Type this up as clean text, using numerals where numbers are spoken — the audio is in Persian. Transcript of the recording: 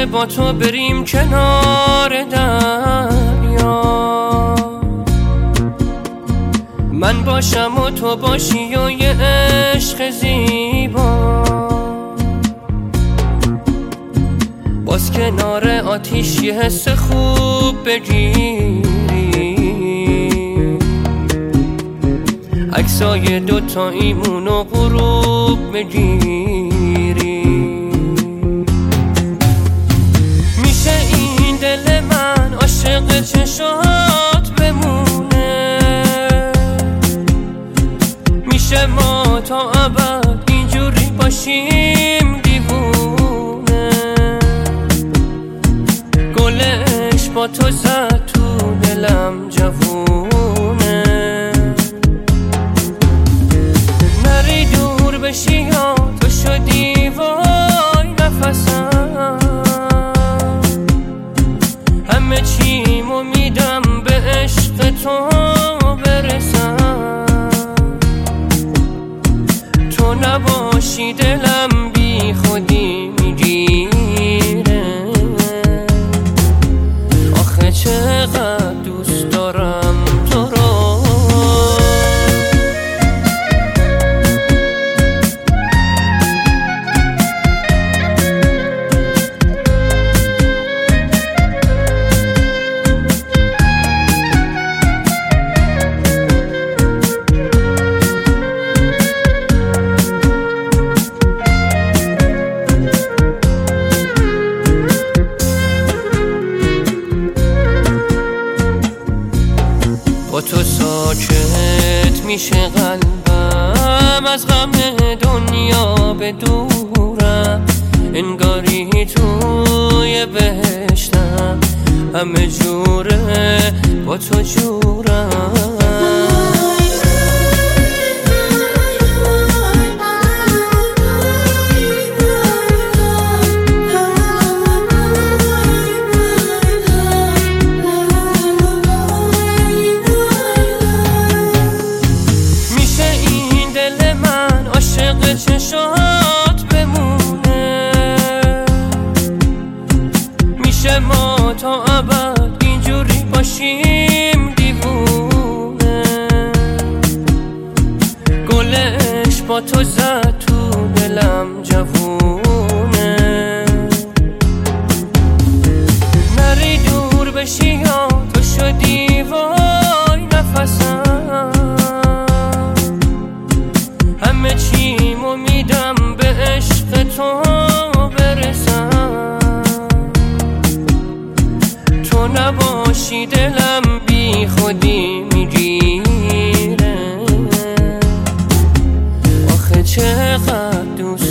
که با تو بریم کنار دریا، من باشم و تو باشی و یه عشق زیبا، باز کنار آتیش یه حس خوب بگیری، عکسای دوتاییمون و غروب بگیری. میشه این دل من عاشق چشات بمونه، میشه ما تا ابد اینجوری باشیم دیوونه، گلش با تو زد تو دلم جوونه، نری دور بشی یا تو شدی وای نفسم، همه چیمو میدم به عشق تو برسم، تو نباشی دلم بی خودی میگیره، آخه چقدر دوست دارم تو رو. با تو ساکت میشه قلبم، از غم دنیا به دورم، انگاری توی بهشتم، همه جوره با تو جورم. چشات بمونه، میشه ما تا ابد اینجوری باشیم دیوونه، گلش با تو زد تو دلم جوونه، نری دور بشی یا تو شدی وای نفسم، همه چیمو میدم به عشق تو برسم، تو نباشی دلم بی خودی میگیره، آخه چقدر دوست